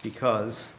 because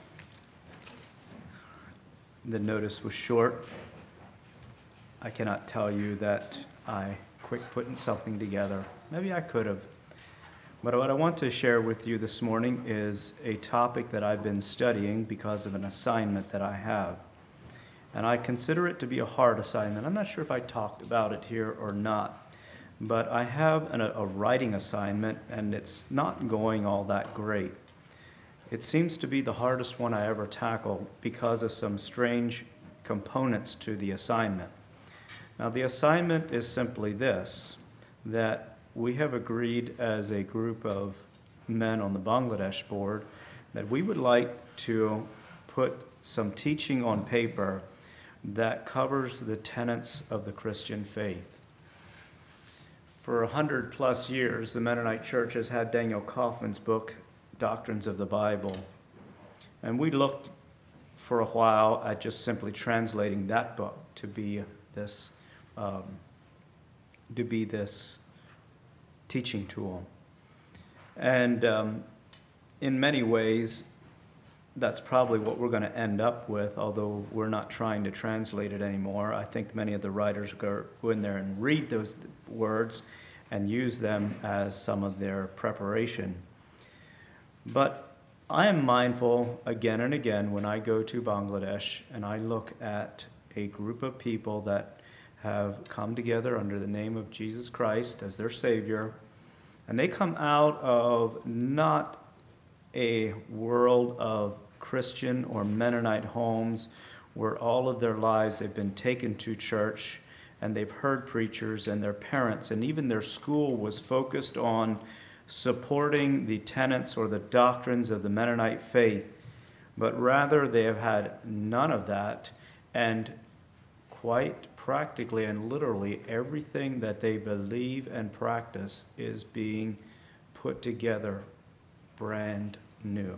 the notice was short, I cannot tell you that I quit putting something together. Maybe I could have. But what I want to share with you this morning is a topic that I've been studying because of an assignment that I have. And I consider it to be a hard assignment. I'm not sure if I talked about it here or not. But I have a writing assignment, and it's not going all that great. It seems to be the hardest one I ever tackle because of some strange components to the assignment. Now, the assignment is simply this, that we have agreed as a group of men on the Bangladesh board that we would like to put some teaching on paper that covers the tenets of the Christian faith. For 100 plus years, the Mennonite Church has had Daniel Kaufman's book, Doctrines of the Bible. And we looked for a while at just simply translating that book to be this teaching tool. And in many ways, that's probably what we're going to end up with, although we're not trying to translate it anymore. I think many of the writers go in there and read those words and use them as some of their preparation. But I am mindful again and again when I go to Bangladesh and I look at a group of people that have come together under the name of Jesus Christ as their Savior, and they come out of not a world of Christian or Mennonite homes where all of their lives they've been taken to church and they've heard preachers, and their parents and even their school was focused on supporting the tenets or the doctrines of the Mennonite faith, but rather they have had none of that, and quite practically and literally everything that they believe and practice is being put together brand new.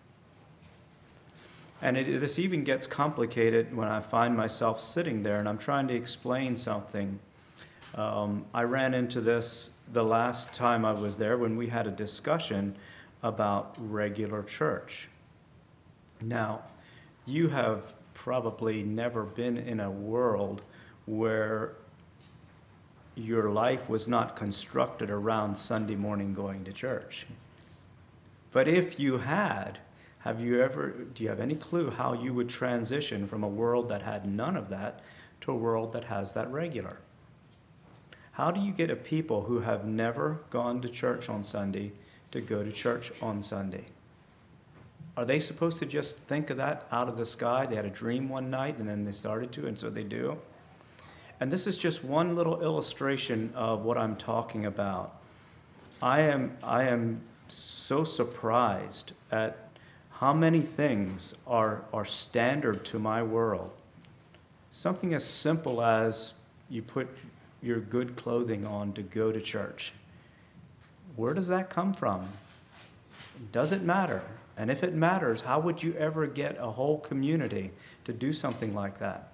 And this even gets complicated when I find myself sitting there and I'm trying to explain something. I ran into this the last time I was there when we had a discussion about regular church. Now, you have probably never been in a world where your life was not constructed around Sunday morning going to church. But if you had, do you have any clue how you would transition from a world that had none of that to a world that has that regular? How do you get a people who have never gone to church on Sunday to go to church on Sunday? Are they supposed to just think of that out of the sky? They had a dream one night and then they started to, and so they do. And this is just one little illustration of what I'm talking about. I am so surprised at how many things are standard to my world. Something as simple as you put your good clothing on to go to church. Where does that come from? Does it matter? And if it matters, how would you ever get a whole community to do something like that?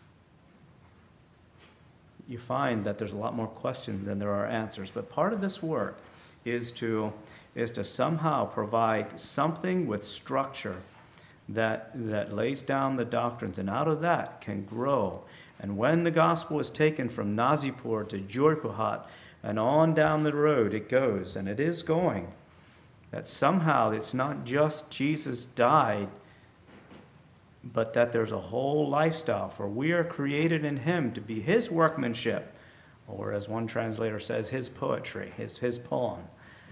You find that there's a lot more questions than there are answers. But part of this work is to somehow provide something with structure that lays down the doctrines, and out of that can grow. And when the gospel is taken from Nazipur to Jorpuhat and on down the road it goes, and it is going, that somehow it's not just Jesus died, but that there's a whole lifestyle, for we are created in him to be his workmanship, or as one translator says, his poetry, his poem.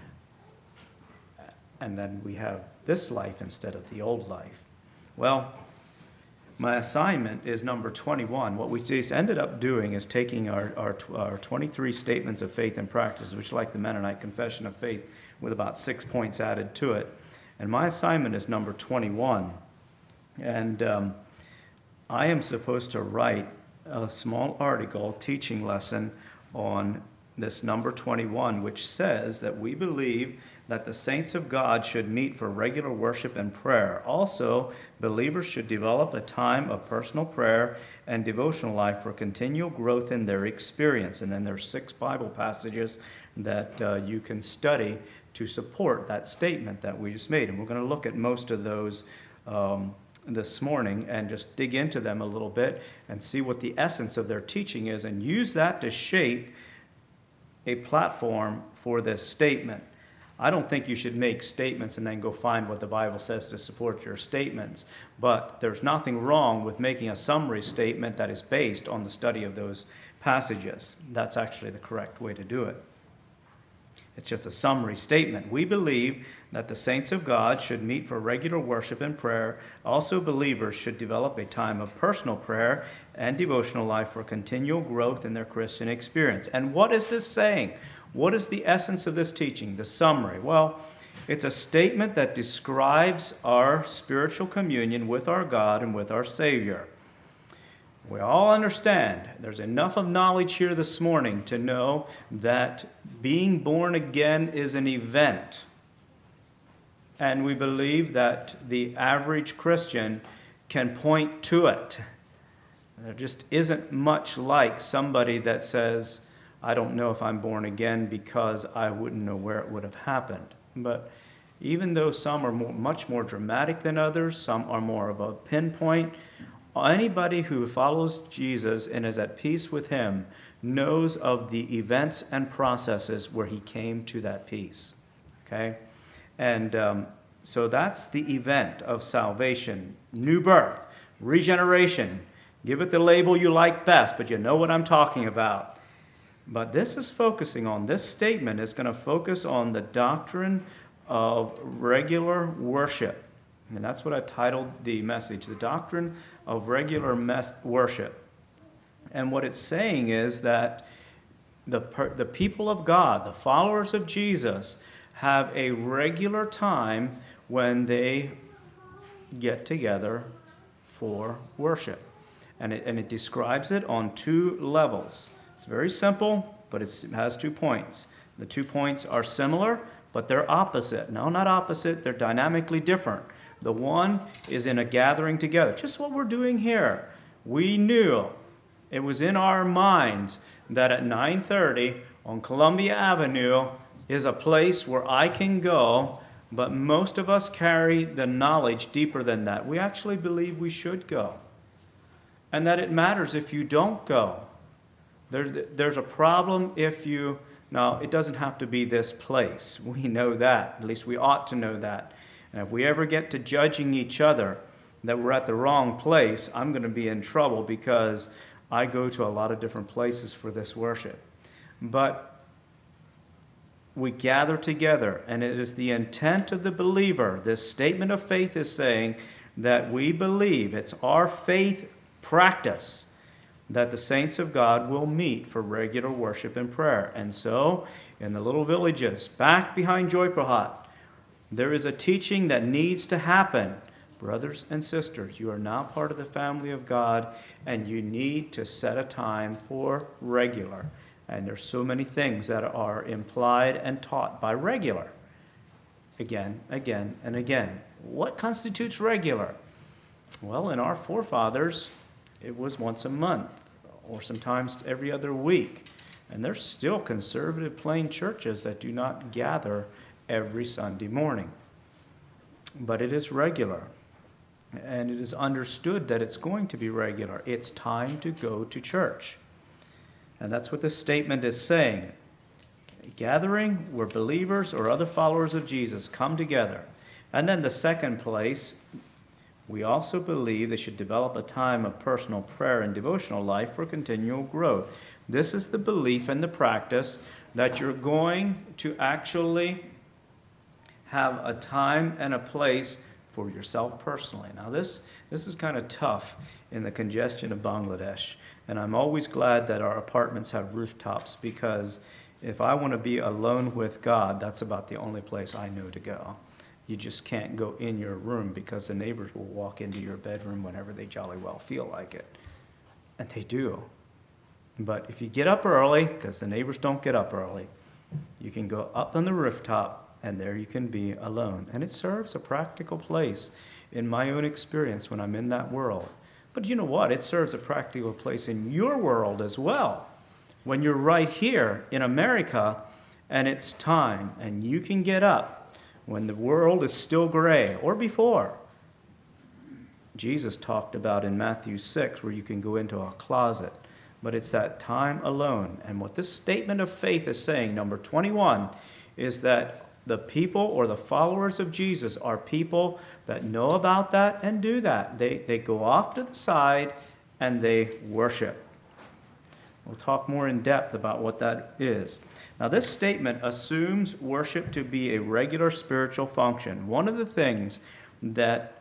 And then we have this life instead of the old life. Well, my assignment is number 21. What we just ended up doing is taking our 23 statements of faith and practice, which is like the Mennonite Confession of Faith, with about 6 points added to it. And my assignment is number 21. And I am supposed to write a small article, teaching lesson on this number 21, which says that we believe that the saints of God should meet for regular worship and prayer. Also, believers should develop a time of personal prayer and devotional life for continual growth in their experience. And then there's 6 Bible passages that you can study to support that statement that we just made. And we're going to look at most of those this morning and just dig into them a little bit and see what the essence of their teaching is and use that to shape a platform for this statement. I don't think you should make statements and then go find what the Bible says to support your statements, but there's nothing wrong with making a summary statement that is based on the study of those passages. That's actually the correct way to do it. It's just a summary statement. We believe that the saints of God should meet for regular worship and prayer. Also, believers should develop a time of personal prayer and devotional life for continual growth in their Christian experience. And what is this saying? What is the essence of this teaching, the summary? Well, it's a statement that describes our spiritual communion with our God and with our Savior. We all understand, there's enough of knowledge here this morning to know that being born again is an event. And we believe that the average Christian can point to it. There just isn't much like somebody that says, I don't know if I'm born again because I wouldn't know where it would have happened. But even though some are much more dramatic than others, some are more of a pinpoint, anybody who follows Jesus and is at peace with him knows of the events and processes where he came to that peace. Okay? And so that's the event of salvation, new birth, regeneration. Give it the label you like best, but you know what I'm talking about. But this statement is going to focus on the doctrine of regular worship. And that's what I titled the message, the doctrine of regular worship. And what it's saying is that the people of God, the followers of Jesus, have a regular time when they get together for worship. And it describes it on two levels. It's very simple, but it has 2 points. The 2 points are similar, but they're opposite. No, not opposite. They're dynamically different. The one is in a gathering together, just what we're doing here. We knew, it was in our minds, that at 9:30 on Columbia Avenue is a place where I can go, but most of us carry the knowledge deeper than that. We actually believe we should go, and that it matters if you don't go. There's a problem if you... Now, it doesn't have to be this place. We know that. At least we ought to know that. And if we ever get to judging each other that we're at the wrong place, I'm going to be in trouble because I go to a lot of different places for this worship. But we gather together, and it is the intent of the believer. This statement of faith is saying that we believe, it's our faith practice, that the saints of God will meet for regular worship and prayer. And so, in the little villages back behind Joyprahat, there is a teaching that needs to happen. Brothers and sisters, you are now part of the family of God, and you need to set a time for regular. And there's so many things that are implied and taught by regular. Again, and again. What constitutes regular? Well, in our forefathers, it was once a month, or sometimes every other week. And there's still conservative plain churches that do not gather every Sunday morning. But it is regular. And it is understood that it's going to be regular. It's time to go to church. And that's what this statement is saying. A gathering where believers or other followers of Jesus come together. And then the second place, we also believe they should develop a time of personal prayer and devotional life for continual growth. This is the belief and the practice that you're going to actually have a time and a place for yourself personally. Now this is kind of tough in the congestion of Bangladesh, and I'm always glad that our apartments have rooftops, because if I want to be alone with God, that's about the only place I know to go. You just can't go in your room because the neighbors will walk into your bedroom whenever they jolly well feel like it. And they do. But if you get up early, because the neighbors don't get up early, you can go up on the rooftop, and there you can be alone. And it serves a practical place in my own experience when I'm in that world. But you know what? It serves a practical place in your world as well. When you're right here in America, and it's time, and you can get up when the world is still gray or before. Jesus talked about in Matthew 6 where you can go into a closet, but it's that time alone. And what this statement of faith is saying, number 21, is that the people or the followers of Jesus are people that know about that and do that. They go off to the side and they worship. We'll talk more in depth about what that is. Now, this statement assumes worship to be a regular spiritual function. One of the things that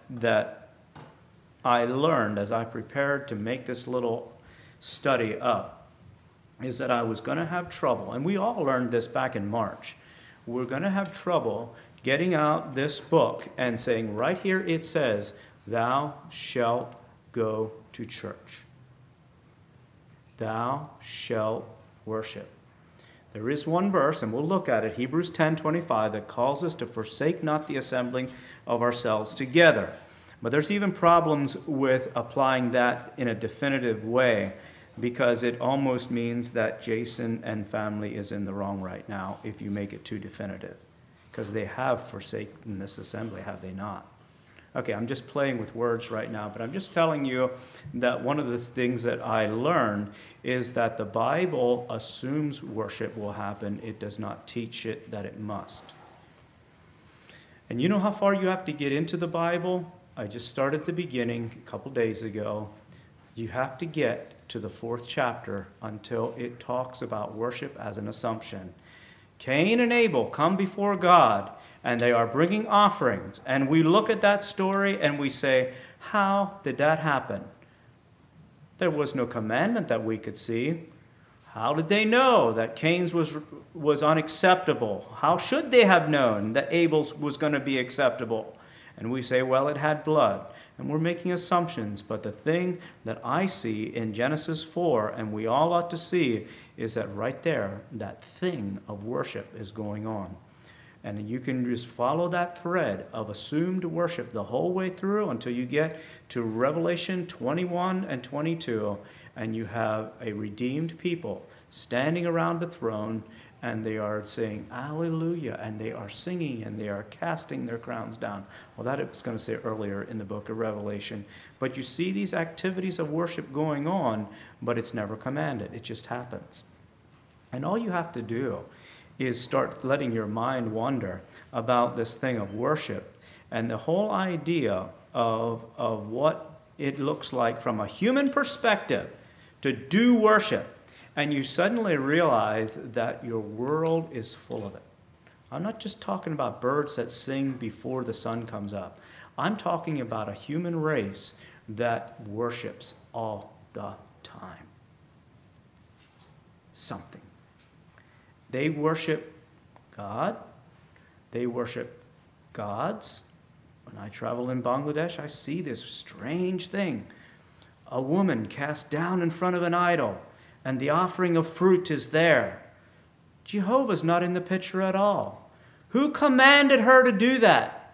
I learned as I prepared to make this little study up is that I was going to have trouble, and we all learned this back in March. We're going to have trouble getting out this book and saying, right here it says, "Thou shalt go to church. Thou shalt worship." There is one verse, and we'll look at it, Hebrews 10:25, that calls us to forsake not the assembling of ourselves together. But there's even problems with applying that in a definitive way, because it almost means that Jason and family is in the wrong right now if you make it too definitive. Because they have forsaken this assembly, have they not? Okay, I'm just playing with words right now, but I'm just telling you that one of the things that I learned is that the Bible assumes worship will happen. It does not teach it that it must. And you know how far you have to get into the Bible? I just started at the beginning a couple days ago. You have to get to the 4th chapter until it talks about worship as an assumption. Cain and Abel come before God, and they are bringing offerings. And we look at that story and we say, how did that happen? There was no commandment that we could see. How did they know that Cain's was unacceptable? How should they have known that Abel's was going to be acceptable? And we say, well, it had blood. And we're making assumptions. But the thing that I see in Genesis 4, and we all ought to see, is that right there, that thing of worship is going on. And you can just follow that thread of assumed worship the whole way through until you get to Revelation 21 and 22, and you have a redeemed people standing around the throne, and they are saying, "Hallelujah," and they are singing, and they are casting their crowns down. Well, that I was going to say earlier in the book of Revelation. But you see these activities of worship going on, but it's never commanded. It just happens. And all you have to do is start letting your mind wander about this thing of worship and the whole idea of what it looks like from a human perspective to do worship. And you suddenly realize that your world is full of it. I'm not just talking about birds that sing before the sun comes up. I'm talking about a human race that worships all the time. Something. They worship God. They worship gods. When I travel in Bangladesh, I see this strange thing. A woman cast down in front of an idol, and the offering of fruit is there. Jehovah's not in the picture at all. Who commanded her to do that?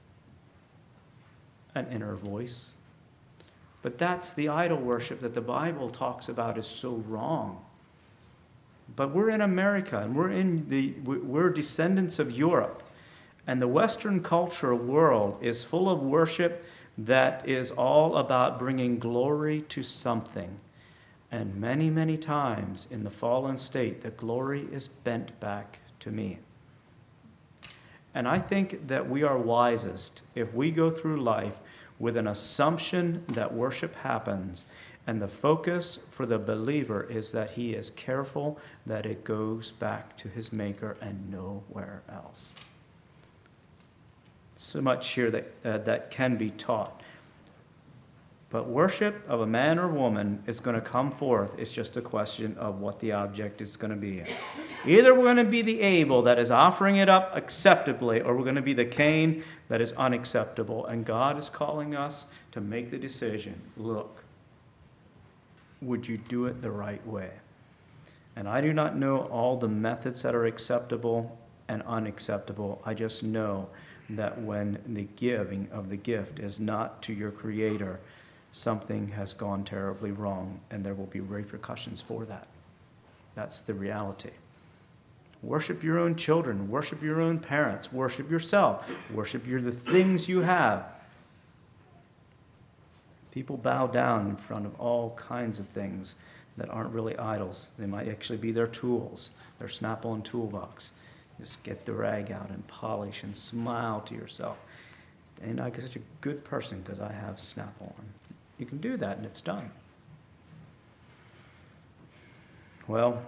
An inner voice. But that's the idol worship that the Bible talks about is so wrong. But we're in America, and we're descendants of Europe. And the Western cultural world is full of worship that is all about bringing glory to something. And many, many times in the fallen state, the glory is bent back to me. And I think that we are wisest if we go through life with an assumption that worship happens, and the focus for the believer is that he is careful that it goes back to his Maker and nowhere else. So much here that can be taught. But worship of a man or woman is going to come forth. It's just a question of what the object is going to be. Either we're going to be the Abel that is offering it up acceptably, or we're going to be the Cain that is unacceptable. And God is calling us to make the decision. Look, would you do it the right way? And I do not know all the methods that are acceptable and unacceptable. I just know that when the giving of the gift is not to your Creator, something has gone terribly wrong, and there will be repercussions for that. That's the reality. Worship your own children. Worship your own parents. Worship yourself. Worship the things you have. People bow down in front of all kinds of things that aren't really idols. They might actually be their tools, their Snap-on toolbox. Just get the rag out and polish and smile to yourself. And I'm such a good person because I have Snap-on. You can do that and it's done. Well,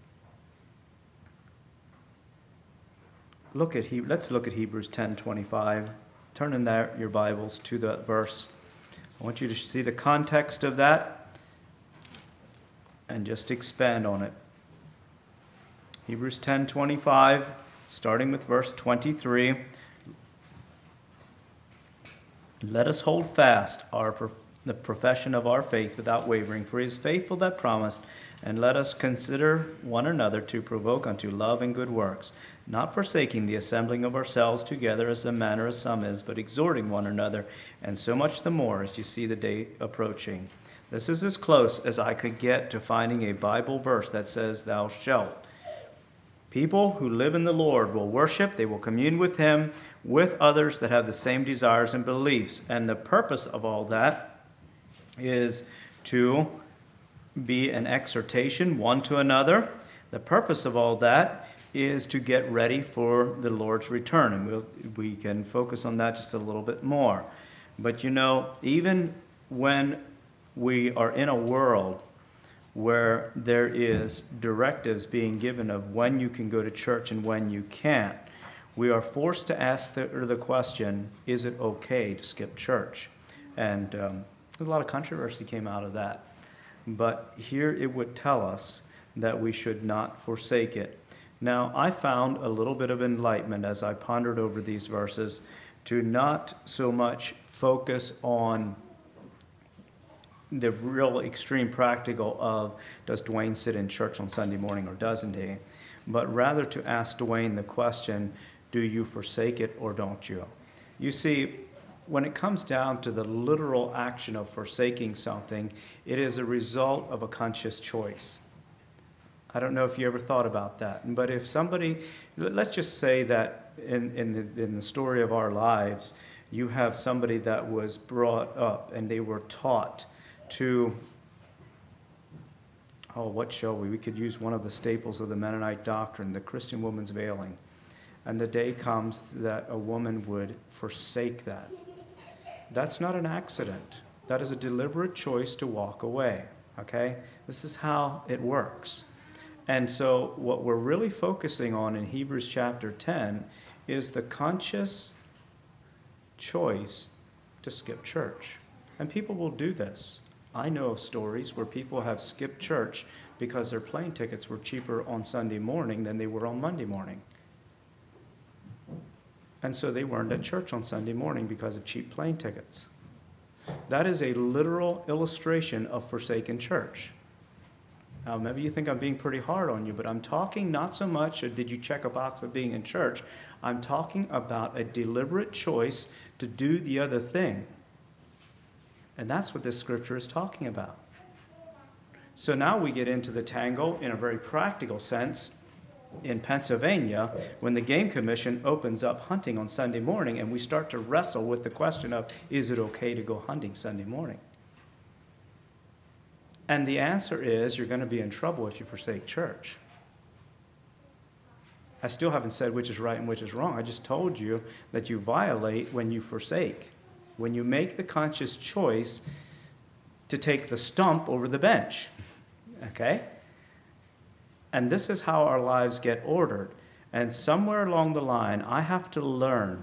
let's look at Hebrews 10:25. Turn in there your Bibles to that verse. I want you to see the context of that and just expand on it. Hebrews 10:25, starting with verse 23. Let us hold fast the profession of our faith without wavering, for he is faithful that promised. And let us consider one another to provoke unto love and good works, not forsaking the assembling of ourselves together as the manner of some is, but exhorting one another, and so much the more as you see the day approaching. This is as close as I could get to finding a Bible verse that says, thou shalt. People who live in the Lord will worship, they will commune with him, with others that have the same desires and beliefs. And the purpose of all that is to be an exhortation one to another. The purpose of all that is to get ready for the Lord's return. And we can focus on that just a little bit more. But even when we are in a world where there is directives being given of when you can go to church and when you can't, we are forced to ask the question, is it okay to skip church? And a lot of controversy came out of that. But here it would tell us that we should not forsake it. Now, I found a little bit of enlightenment as I pondered over these verses to not so much focus on the real extreme practical of does Dwayne sit in church on Sunday morning or doesn't he, but rather to ask Dwayne the question, do you forsake it or don't you? You see, when it comes down to the literal action of forsaking something, it is a result of a conscious choice. I don't know if you ever thought about that, but if somebody, let's just say that in the story of our lives, you have somebody that was brought up and they were taught to, what shall we? We could use one of the staples of the Mennonite doctrine, the Christian woman's veiling. And the day comes that a woman would forsake that. That's not an accident. That is a deliberate choice to walk away, okay? This is how it works. And so what we're really focusing on in Hebrews chapter 10 is the conscious choice to skip church. And people will do this. I know of stories where people have skipped church because their plane tickets were cheaper on Sunday morning than they were on Monday morning. And so they weren't at church on Sunday morning because of cheap plane tickets. That is a literal illustration of forsaken church. Now, maybe you think I'm being pretty hard on you, but I'm talking not so much, did you check a box of being in church? I'm talking about a deliberate choice to do the other thing. And that's what this scripture is talking about. So now we get into the tangle in a very practical sense in Pennsylvania when the Game Commission opens up hunting on Sunday morning and we start to wrestle with the question of, is it okay to go hunting Sunday morning? And the answer is, you're going to be in trouble if you forsake church. I still haven't said which is right and which is wrong. I just told you that you violate when you forsake. When you make the conscious choice to take the stump over the bench. Okay? And this is how our lives get ordered. And somewhere along the line, I have to learn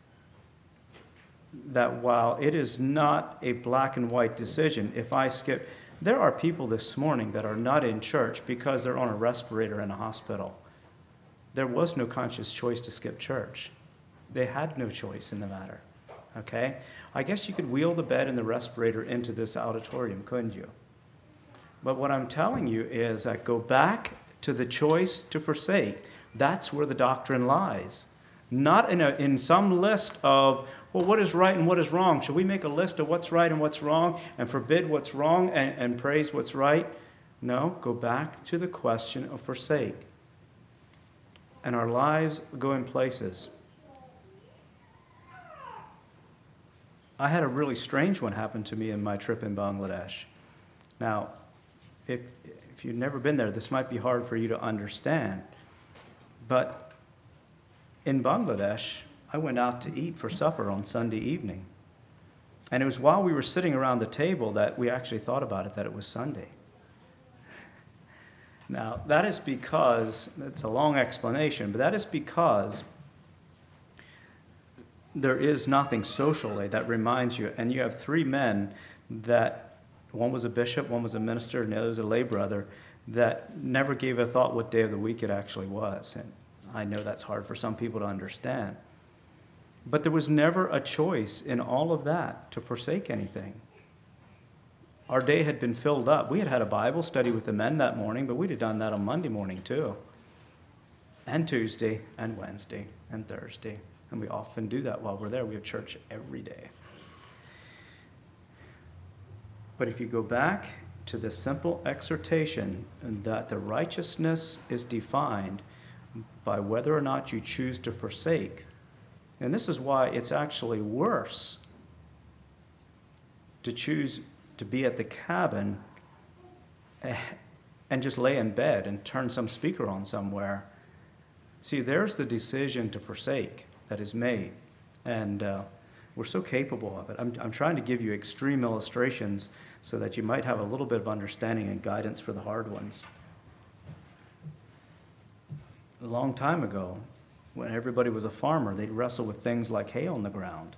that while it is not a black and white decision, if I skip, there are people this morning that are not in church because they're on a respirator in a hospital. There was no conscious choice to skip church. They had no choice in the matter. Okay? I guess you could wheel the bed and the respirator into this auditorium, couldn't you? But what I'm telling you is that go back to the choice to forsake. That's where the doctrine lies. Not in some list of, well, what is right and what is wrong? Should we make a list of what's right and what's wrong and forbid what's wrong and praise what's right? No, go back to the question of forsake. and our lives go in places. I had a really strange one happen to me in my trip in Bangladesh. Now, if you've never been there, this might be hard for you to understand. But in Bangladesh, I went out to eat for supper on Sunday evening. And it was while we were sitting around the table that we actually thought about it, that it was Sunday. Now, that is because, it's a long explanation, but that is because there is nothing socially that reminds you, and you have three men that, one was a bishop, one was a minister, and the other was a lay brother, that never gave a thought what day of the week it actually was. And I know that's hard for some people to understand. But there was never a choice in all of that to forsake anything. Our day had been filled up. We had had a Bible study with the men that morning, but we'd have done that on Monday morning too. And Tuesday, and Wednesday, and Thursday. And we often do that while we're there. We have church every day. But if you go back to the simple exhortation that the righteousness is defined by whether or not you choose to forsake, and this is why it's actually worse to choose to be at the cabin and just lay in bed and turn some speaker on somewhere. See, there's the decision to forsake that is made. And we're so capable of it. I'm trying to give you extreme illustrations so that you might have a little bit of understanding and guidance for the hard ones. A long time ago, when everybody was a farmer, they'd wrestle with things like hay on the ground.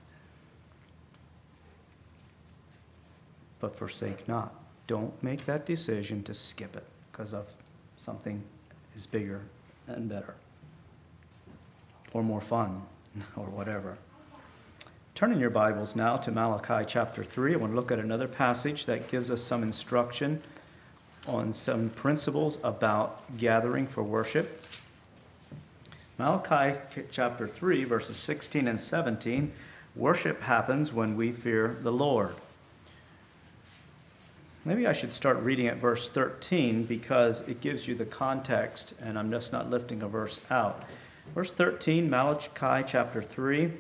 But forsake not. Don't make that decision to skip it because of something is bigger and better or more fun or whatever. Turn in your Bibles now to Malachi chapter 3. I want to look at another passage that gives us some instruction on some principles about gathering for worship. Malachi chapter 3, verses 16 and 17, worship happens when we fear the Lord. Maybe I should start reading at verse 13 because it gives you the context, and I'm just not lifting a verse out. Verse 13, Malachi chapter 3,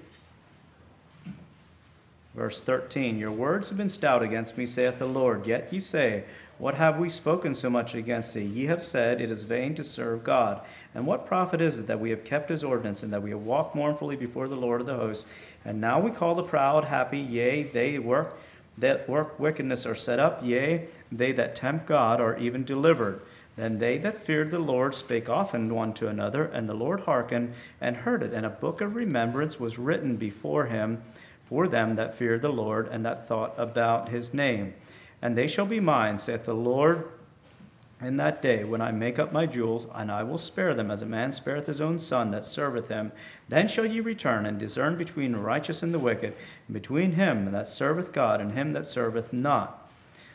verse 13, your words have been stout against me, saith the Lord. Yet ye say, what have we spoken so much against thee? Ye have said, it is vain to serve God. And what profit is it that we have kept his ordinance, and that we have walked mournfully before the Lord of the hosts? And now we call the proud happy, yea, they that work wickedness are set up, yea, they that tempt God are even delivered. Then they that feared the Lord spake often one to another, and the Lord hearkened and heard it. And a book of remembrance was written before him for them that feared the Lord, and that thought about his name. And they shall be mine, saith the Lord, in that day when I make up my jewels, and I will spare them, as a man spareth his own son that serveth him. Then shall ye return and discern between the righteous and the wicked, and between him that serveth God and him that serveth not.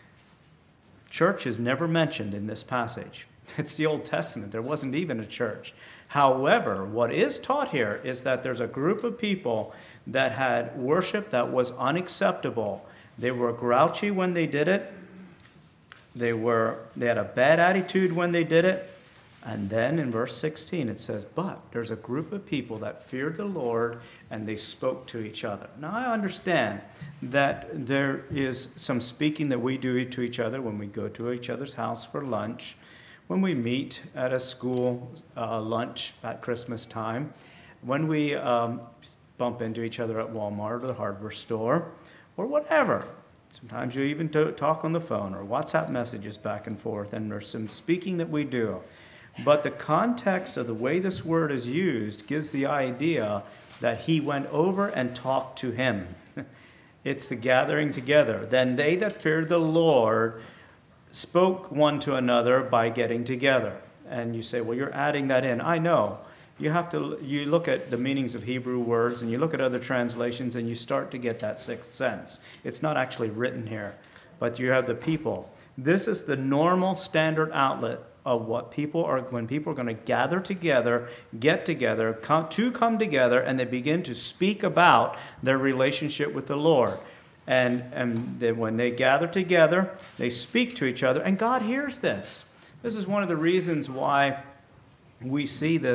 Church is never mentioned in this passage. It's the Old Testament. There wasn't even a church. However, what is taught here is that there's a group of people that had worship that was unacceptable. They were grouchy when they did it. They had a bad attitude when they did it. And then in verse 16 it says, but there's a group of people that feared the Lord and they spoke to each other. Now I understand that there is some speaking that we do to each other when we go to each other's house for lunch, when we meet at a school lunch at Christmas time, when we bump into each other at Walmart or the hardware store, or whatever. Sometimes you even talk on the phone or WhatsApp messages back and forth, and there's some speaking that we do. But the context of the way this word is used gives the idea that he went over and talked to him. It's the gathering together. Then they that feared the Lord spoke one to another by getting together. And you say, well, you're adding that in. I know. You look at the meanings of Hebrew words and you look at other translations and you start to get that sixth sense. It's not actually written here, but you have the people. This is the normal standard outlet of what people are, when people are going to gather together, get together, come together, and they begin to speak about their relationship with the Lord. And then when they gather together, they speak to each other, and God hears this. This is one of the reasons why we see this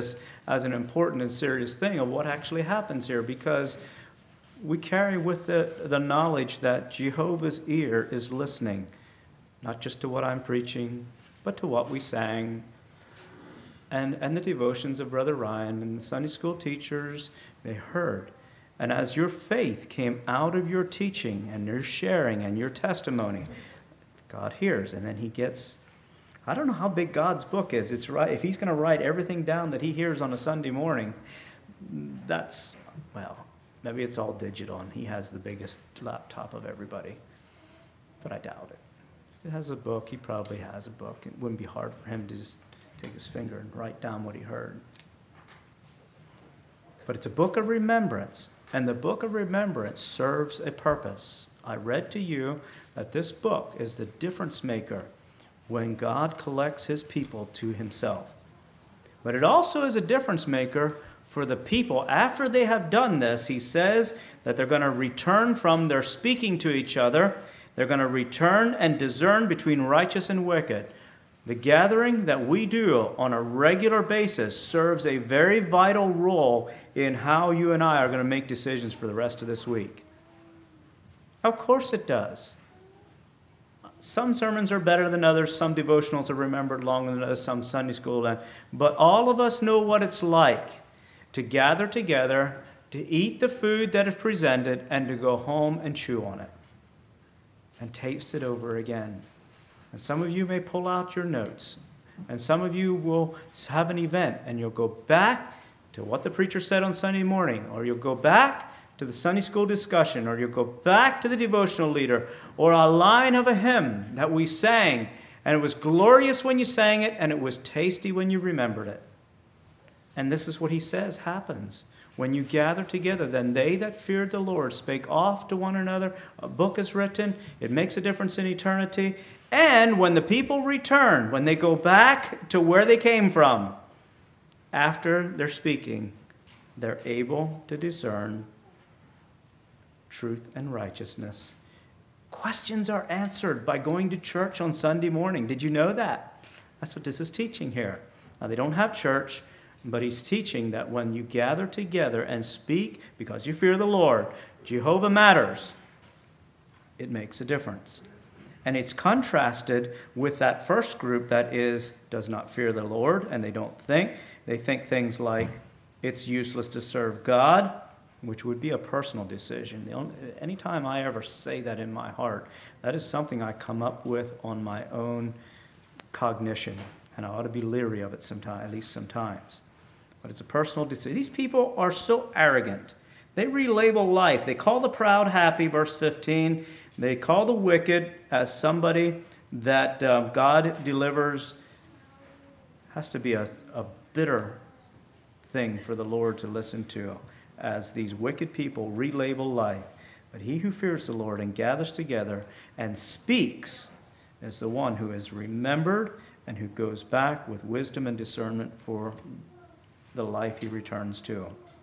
as an important and serious thing of what actually happens here, because we carry with the knowledge that Jehovah's ear is listening, not just to what I'm preaching, but to what we sang, and the devotions of Brother Ryan and the Sunday school teachers, they heard. And as your faith came out of your teaching and your sharing and your testimony, God hears. And then he gets, I don't know how big God's book is. It's right. If he's going to write everything down that he hears on a Sunday morning, that's, well, maybe it's all digital and he has the biggest laptop of everybody. But I doubt it. If it has a book, he probably has a book. It wouldn't be hard for him to just take his finger and write down what he heard. But it's a book of remembrance, and the book of remembrance serves a purpose. I read to you that this book is the difference maker when God collects his people to himself. But it also is a difference maker for the people. After they have done this, he says that they're going to return from their speaking to each other. They're going to return and discern between righteous and wicked. The gathering that we do on a regular basis serves a very vital role in how you and I are going to make decisions for the rest of this week. Of course it does. Some sermons are better than others. Some devotionals are remembered longer than others. Some Sunday school. But all of us know what it's like to gather together, to eat the food that is presented, and to go home and chew on it and taste it over again. And some of you may pull out your notes. And some of you will have an event and you'll go back to what the preacher said on Sunday morning, or you'll go back to the Sunday school discussion, or you'll go back to the devotional leader, or a line of a hymn that we sang, and it was glorious when you sang it, and it was tasty when you remembered it. And this is what he says happens. When you gather together, then they that feared the Lord spake oft to one another. A book is written. It makes a difference in eternity. And when the people return, when they go back to where they came from, after they're speaking, they're able to discern truth and righteousness. Questions are answered by going to church on Sunday morning. Did you know that? That's what this is teaching here. Now, they don't have church, but he's teaching that when you gather together and speak because you fear the Lord, Jehovah matters, it makes a difference. And it's contrasted with that first group that does not fear the Lord, and they don't think. They think things like it's useless to serve God, which would be a personal decision. Anytime I ever say that in my heart, that is something I come up with on my own cognition, and I ought to be leery of it sometimes, at least sometimes. But it's a personal decision. These people are so arrogant. They relabel life. They call the proud happy, verse 15. They call the wicked as somebody that God delivers. Has to be a bitter thing for the Lord to listen to, as these wicked people relabel life. But he who fears the Lord and gathers together and speaks is the one who is remembered and who goes back with wisdom and discernment for the life he returns to.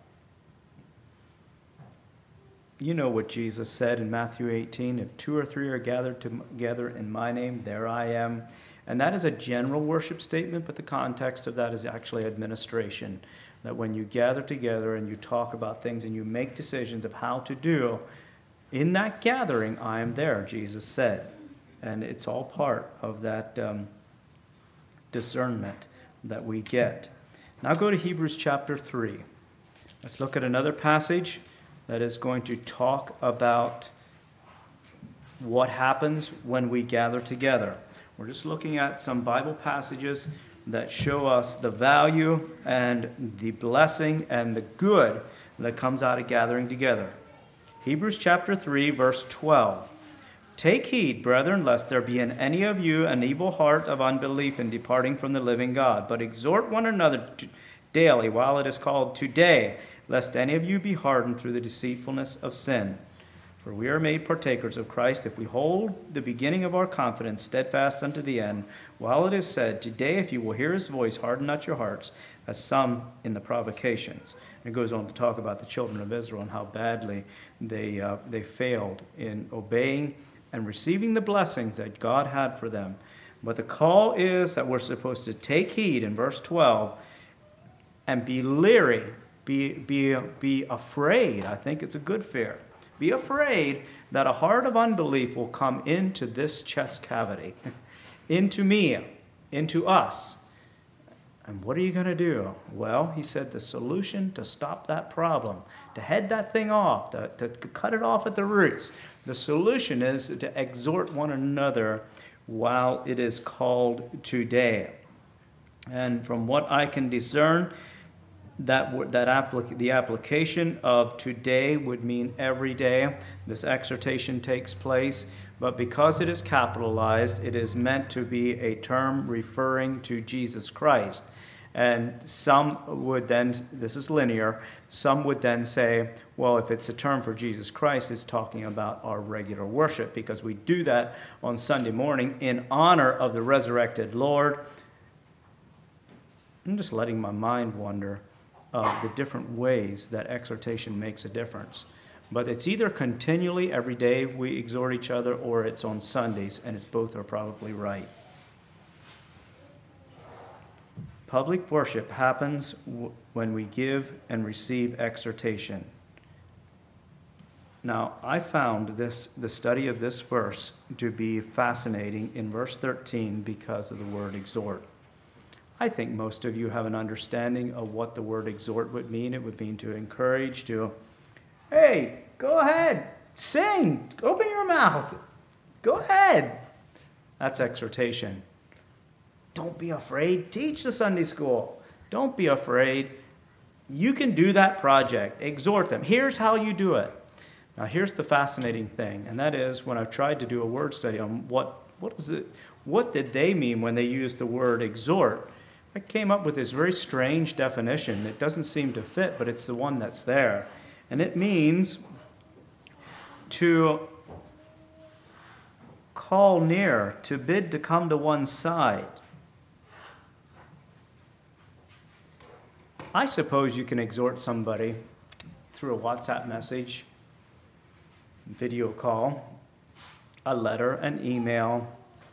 You know what Jesus said in Matthew 18, if 2 or 3 are gathered together in my name, there I am. And that is a general worship statement, but the context of that is actually administration. That when you gather together and you talk about things and you make decisions of how to do, in that gathering, I am there, Jesus said. And it's all part of that discernment that we get. Now go to Hebrews chapter 3. Let's look at another passage that is going to talk about what happens when we gather together. We're just looking at some Bible passages that show us the value and the blessing and the good that comes out of gathering together. Hebrews chapter 3, verse 12. Take heed, brethren, lest there be in any of you an evil heart of unbelief in departing from the living God, but exhort one another daily while it is called today, lest any of you be hardened through the deceitfulness of sin. For we are made partakers of Christ if we hold the beginning of our confidence steadfast unto the end, while it is said, today if you will hear his voice, harden not your hearts, as some in the provocations. And it goes on to talk about the children of Israel and how badly they failed in obeying and receiving the blessings that God had for them. But the call is that we're supposed to take heed in verse 12, and be leery, be afraid. I think it's a good fear. Be afraid that a heart of unbelief will come into this chest cavity, into me, into us. And what are you going to do? Well, he said the solution to stop that problem, to head that thing off, to cut it off at the roots, the solution is to exhort one another while it is called today. And from what I can discern, the application of today would mean every day this exhortation takes place. But because it is capitalized, it is meant to be a term referring to Jesus Christ. And some would then, this is linear, some would then say, well, if it's a term for Jesus Christ, it's talking about our regular worship, because we do that on Sunday morning in honor of the resurrected Lord. I'm just letting my mind wander of the different ways that exhortation makes a difference. But it's either continually, every day we exhort each other, or it's on Sundays, and it's both are probably right. Public worship happens when we give and receive exhortation. Now, I found the study of this verse to be fascinating in verse 13 because of the word exhort. I think most of you have an understanding of what the word exhort would mean. It would mean to encourage, to, hey, go ahead, sing, open your mouth, go ahead. That's exhortation. Don't be afraid. Teach the Sunday school. Don't be afraid. You can do that project. Exhort them. Here's how you do it. Now, here's the fascinating thing, and that is when I've tried to do a word study on what did they mean when they used the word exhort, I came up with this very strange definition. It doesn't seem to fit, but it's the one that's there. And it means to call near, to bid to come to one's side. I suppose you can exhort somebody through a WhatsApp message, video call, a letter, an email,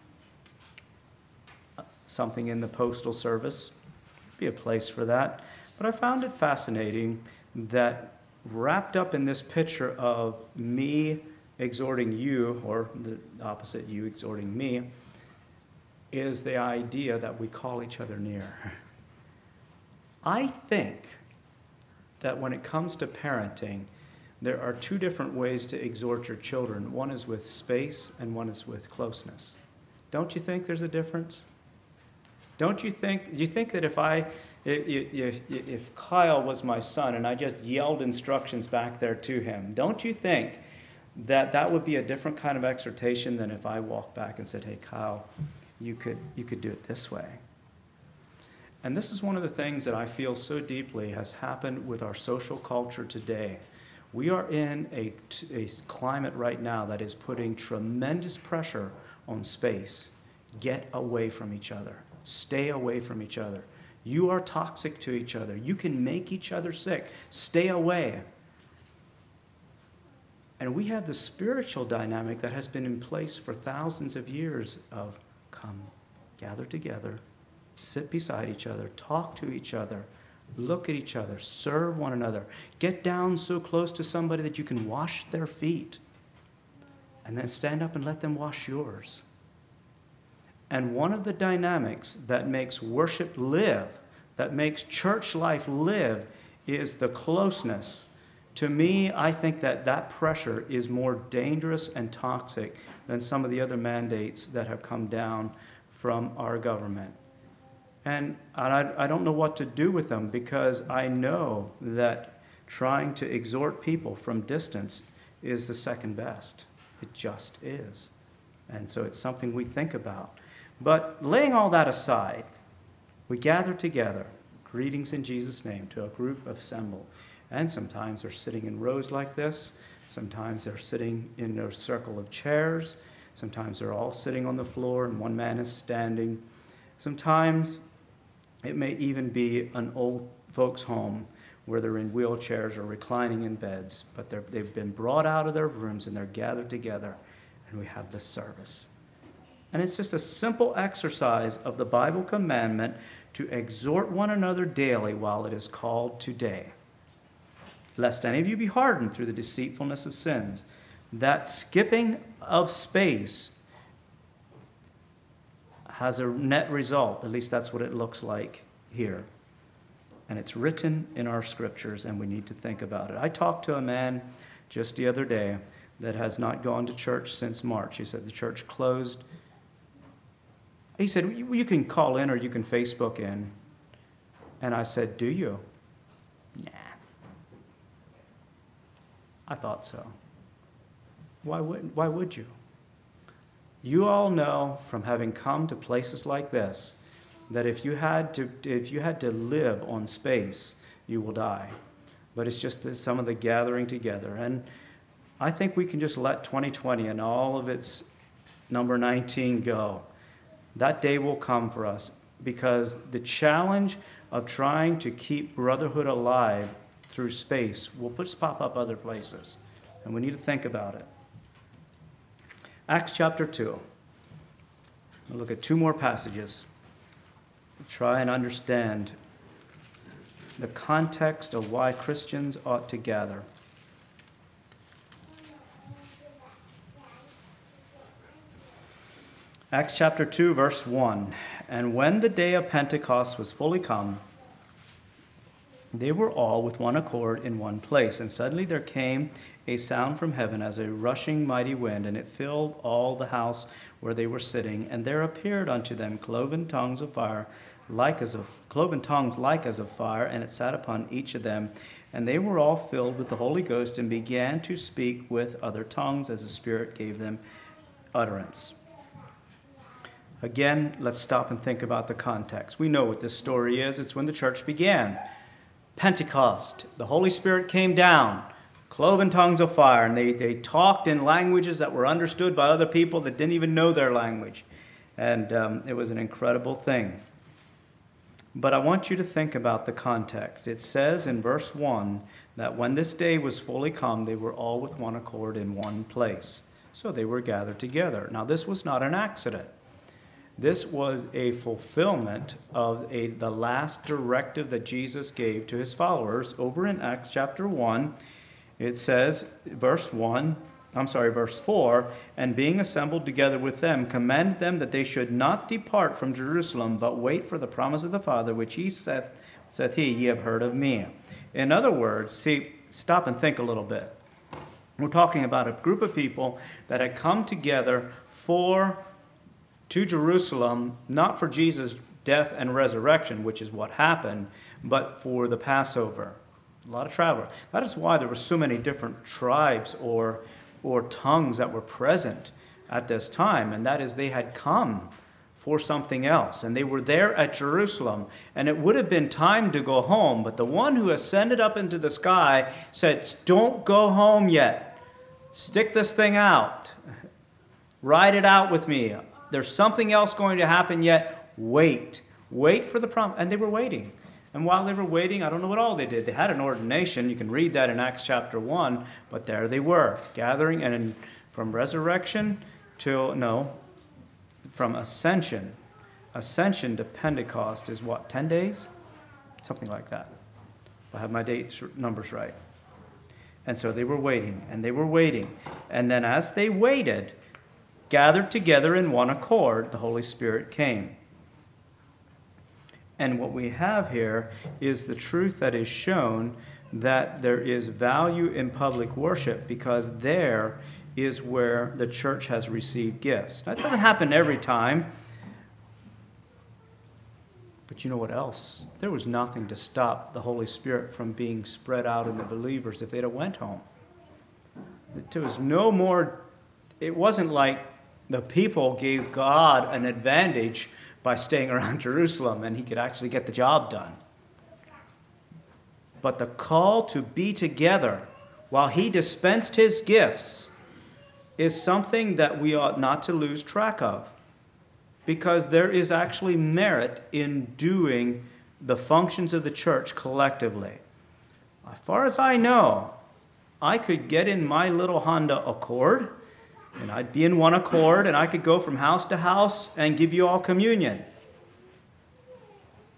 something in the postal service. Be a place for that. But I found it fascinating that wrapped up in this picture of me exhorting you, or the opposite, you exhorting me, is the idea that we call each other near. I think that when it comes to parenting, there are two different ways to exhort your children. One is with space and one is with closeness. Don't you think there's a difference? Do you think that if Kyle was my son and I just yelled instructions back there to him, don't you think that would be a different kind of exhortation than if I walked back and said, hey, Kyle, you could do it this way? And this is one of the things that I feel so deeply has happened with our social culture today. We are in a climate right now that is putting tremendous pressure on space. Get away from each other. Stay away from each other. You are toxic to each other. You can make each other sick. Stay away. And we have the spiritual dynamic that has been in place for thousands of years of come, gather together, sit beside each other, talk to each other, look at each other, serve one another, get down so close to somebody that you can wash their feet, and then stand up and let them wash yours. And one of the dynamics that makes worship live, that makes church life live, is the closeness. To me, I think that pressure is more dangerous and toxic than some of the other mandates that have come down from our government. And I don't know what to do with them, because I know that trying to exhort people from distance is the second best. It just is. And so it's something we think about. But laying all that aside, we gather together, greetings in Jesus' name, to a group assembled. And sometimes they're sitting in rows like this. Sometimes they're sitting in a circle of chairs. Sometimes they're all sitting on the floor and one man is standing. Sometimes it may even be an old folks' home where they're in wheelchairs or reclining in beds, but they've been brought out of their rooms and they're gathered together, and we have this service. And it's just a simple exercise of the Bible commandment to exhort one another daily while it is called today, lest any of you be hardened through the deceitfulness of sins. That skipping of space has a net result. At least that's what it looks like here. And it's written in our scriptures, and we need to think about it. I talked to a man just the other day that has not gone to church since March. He said the church closed. He said, you can call in or you can Facebook in. And I said, do you? Nah. I thought so. Why would you? You all know from having come to places like this that if you had to live on space, you will die. But it's just some of the gathering together. And I think we can just let 2020 and all of its number 19 go. That day will come for us, because the challenge of trying to keep brotherhood alive through space will pop up other places. And we need to think about it. Acts chapter 2. We'll look at two more passages. Try and understand the context of why Christians ought to gather. Acts chapter 2, verse 1. And when the day of Pentecost was fully come, they were all with one accord in one place. And suddenly there came a sound from heaven as a rushing mighty wind, and it filled all the house where they were sitting. And there appeared unto them cloven tongues like as of fire, and it sat upon each of them. And they were all filled with the Holy Ghost, and began to speak with other tongues as the Spirit gave them utterance. Again, let's stop and think about the context. We know what this story is. It's when the church began. Pentecost. The Holy Spirit came down, cloven tongues of fire, and they talked in languages that were understood by other people that didn't even know their language. And it was an incredible thing. But I want you to think about the context. It says in verse 1 that when this day was fully come, they were all with one accord in one place. So they were gathered together. Now, this was not an accident. This was a fulfillment of the last directive that Jesus gave to his followers. Over in Acts chapter 1, it says, verse 4, and being assembled together with them, commanded them that they should not depart from Jerusalem, but wait for the promise of the Father, which he saith he, ye have heard of me. In other words, stop and think a little bit. We're talking about a group of people that had come together to Jerusalem, not for Jesus' death and resurrection, which is what happened, but for the Passover. A lot of travelers. That is why there were so many different tribes or tongues that were present at this time, and that is they had come for something else, and they were there at Jerusalem, and it would have been time to go home, but the one who ascended up into the sky said, don't go home yet. Stick this thing out. Ride it out with me. There's something else going to happen yet. Wait for the promise. And they were waiting. And while they were waiting, I don't know what all they did. They had an ordination. You can read that in Acts chapter 1. But there they were, gathering. And from resurrection from ascension. Ascension to Pentecost is what, 10 days? Something like that. If I have my numbers right. And so they were waiting, and they were waiting. And then as they waited, gathered together in one accord, the Holy Spirit came. And what we have here is the truth that is shown that there is value in public worship, because there is where the church has received gifts. Now, it doesn't happen every time. But you know what else? There was nothing to stop the Holy Spirit from being spread out in the believers if they'd have went home. There was no more. It wasn't like the people gave God an advantage by staying around Jerusalem and he could actually get the job done. But the call to be together while he dispensed his gifts is something that we ought not to lose track of, because there is actually merit in doing the functions of the church collectively. As far as I know, I could get in my little Honda Accord, and I'd be in one accord, and I could go from house to house and give you all communion.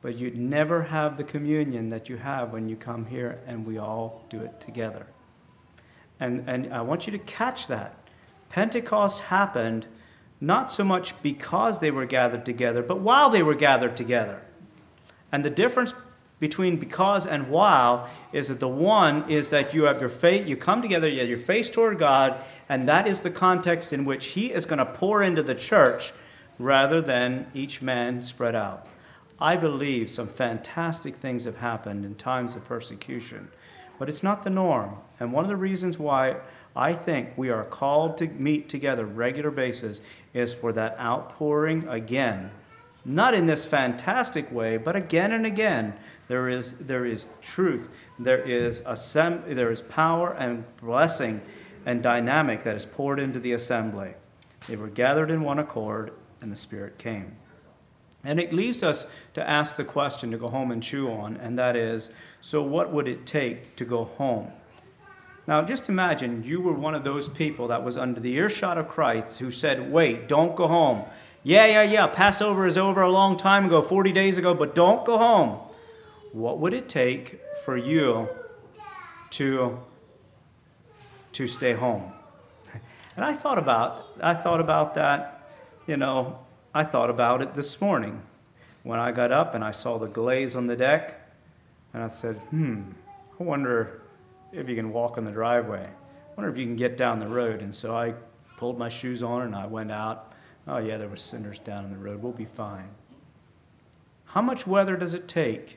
but you'd never have the communion that you have when you come here and we all do it together. And I want you to catch that. Pentecost happened not so much because they were gathered together, but while they were gathered together. And the difference between because and while is that the one is that you have your faith, you come together, you have your face toward God, and that is the context in which He is going to pour into the church rather than each man spread out. I believe some fantastic things have happened in times of persecution, but it's not the norm. And one of the reasons why I think we are called to meet together regular basis is for that outpouring again. Not in this fantastic way, but again and again. There is truth. There is power and blessing and dynamic that is poured into the assembly. They were gathered in one accord, and the Spirit came. And it leaves us to ask the question to go home and chew on, and that is, so what would it take to go home? Now, just imagine you were one of those people that was under the earshot of Christ who said, wait, don't go home. Yeah, Passover is over a long time ago, 40 days ago, but don't go home. What would it take for you to stay home? And I thought about that, I thought about it this morning when I got up and I saw the glaze on the deck, and I said, I wonder if you can walk on the driveway. I wonder if you can get down the road. And so I pulled my shoes on and I went out. Oh yeah, there were sinners down in the road. We'll be fine. How much weather does it take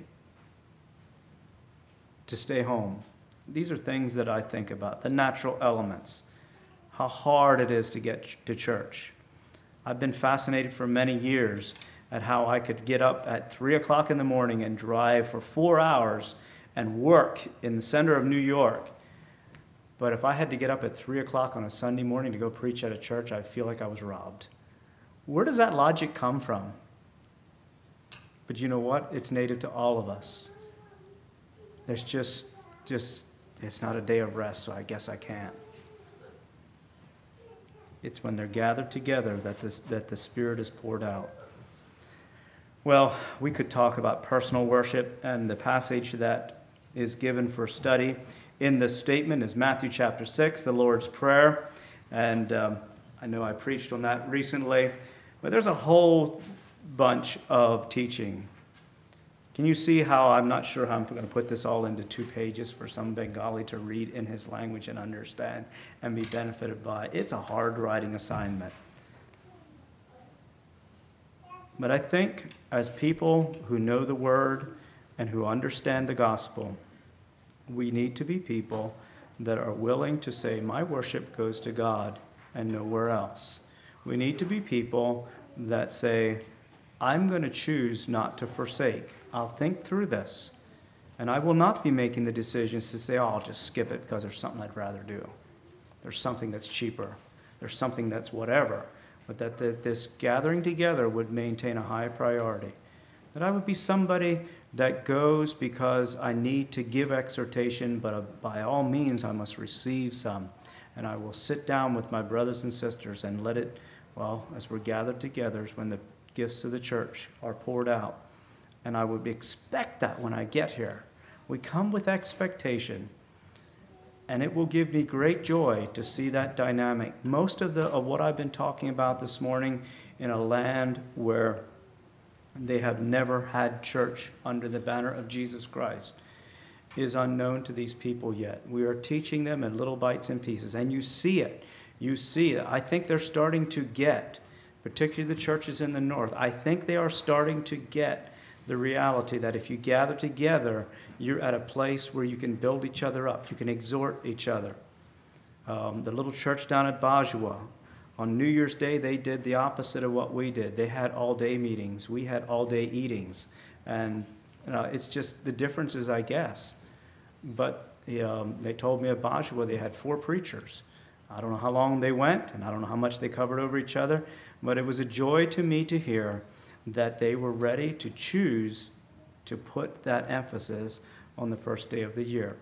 to stay home? These are things that I think about, the natural elements, how hard it is to get to church. I've been fascinated for many years at how I could get up at 3 o'clock in the morning and drive for 4 hours and work in the center of New York. But if I had to get up at 3 o'clock on a Sunday morning to go preach at a church, I feel like I was robbed. Where does that logic come from? But you know what? It's native to all of us. There's just it's not a day of rest, so I guess I can't. It's when they're gathered together that the Spirit is poured out. Well, we could talk about personal worship, and the passage that is given for study in this statement is Matthew chapter 6, the Lord's Prayer. And I know I preached on that recently, but there's a whole bunch of teaching. Can you see how I'm not sure how I'm going to put this all into 2 pages for some Bengali to read in his language and understand and be benefited by? It's a hard writing assignment. But I think as people who know the Word and who understand the gospel, we need to be people that are willing to say, my worship goes to God and nowhere else. We need to be people that say, I'm going to choose not to forsake. I'll think through this. And I will not be making the decisions to say, I'll just skip it because there's something I'd rather do. There's something that's cheaper. There's something that's whatever. But that this gathering together would maintain a high priority. That I would be somebody that goes because I need to give exhortation, but by all means I must receive some. And I will sit down with my brothers and sisters and let it, as we're gathered together, is when the gifts of the church are poured out. And I would expect that when I get here. We come with expectation. And it will give me great joy to see that dynamic. Most of what I've been talking about this morning in a land where they have never had church under the banner of Jesus Christ is unknown to these people yet. We are teaching them in little bites and pieces. And you see it. You see it. I think they're starting to get, particularly the churches in the north, I think they are starting to get the reality that if you gather together, you're at a place where you can build each other up. You can exhort each other. The little church down at Bajua, on New Year's Day, they did the opposite of what we did. They had all-day meetings. We had all-day eatings. And it's just the differences, I guess. But they told me at Bajua they had 4 preachers. I don't know how long they went, and I don't know how much they covered over each other, but it was a joy to me to hear that they were ready to choose to put that emphasis on the first day of the year.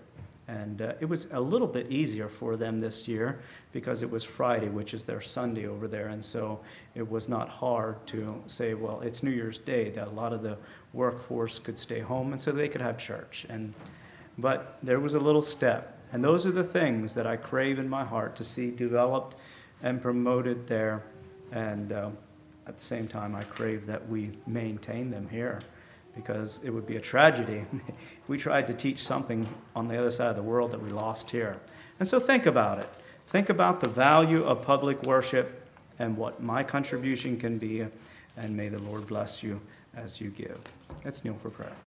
And it was a little bit easier for them this year because it was Friday, which is their Sunday over there. And so it was not hard to say, well, it's New Year's Day, that a lot of the workforce could stay home, and so they could have church. But there was a little step. And those are the things that I crave in my heart to see developed and promoted there. And at the same time, I crave that we maintain them here, because it would be a tragedy if we tried to teach something on the other side of the world that we lost here. And so think about it. Think about the value of public worship and what my contribution can be, and may the Lord bless you as you give. Let's kneel for prayer.